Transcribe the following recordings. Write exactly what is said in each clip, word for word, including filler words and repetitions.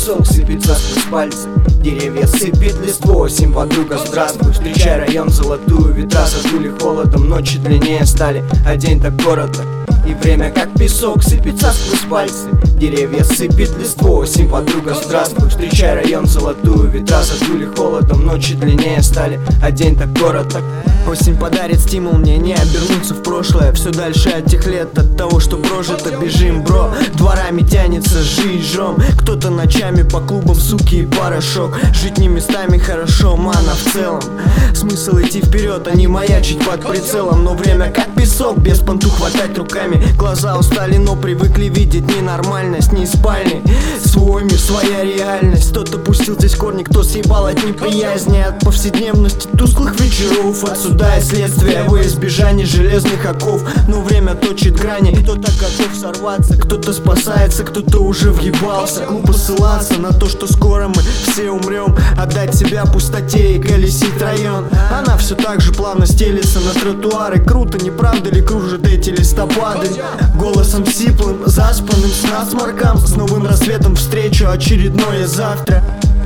песок сыпется сквозь пальцы. Деревья сыпет листву, осень, подруга, здравствуй. Встречай район золотую, ветра задули холодом. Ночи длиннее стали, а день так короток. И время как песок сыпется сквозь пальцы. Деревья сыпет листву, осень, подруга, здравствуй. Встречай район золотую, ветра задули холодом. Ночи длиннее стали, а день так короток. Осень подарит стимул мне не обернуться в прошлое. Все дальше от тех лет, от того, что прожито. Бежим, бро, дворами тянется жизнь. Кто-то ночами по клубам, суки и порошок. Жить не местами хорошо, мана в целом. Смысл идти вперед, а не маячить под прицелом. Но время как песок, без понту хватать руками. Глаза устали, но привыкли видеть ненормальность. Не спальни, свой мир, своя реальность. Кто-то пустил здесь корни, кто съебал от неприязни, от повседневности тусклых вечеров. Отсюда и следствие во избежание железных оков. Но время точит грани, кто-то готов сорваться, кто-то спасается, кто-то уже въебался. Глупо ссылаться на то, что скоро мы все умрем. Отдать себя пустоте и колесит район. Она все так же плавно стелится на тротуары. Круто, не правда ли, кружат эти листопады? Голосом сиплым, заспанным с насморком. С новым рассветом встречу очередное завтра.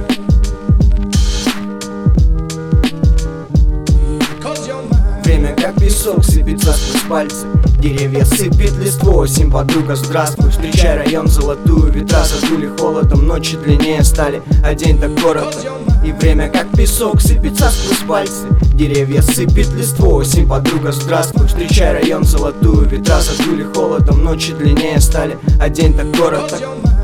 Время как песок сыпется сквозь пальцы. Деревья сыпет листву, осень, подруга, здравствуй. Встречай район золотую, ветра задули холодом. Ночи длиннее стали, а день так короток. И время как песок сыпется сквозь пальцы. Деревья сыпет листву, осень, подруга, здравствуй. Встречай район золотую, ветра задули холодом. Ночи длиннее стали, а день так короток.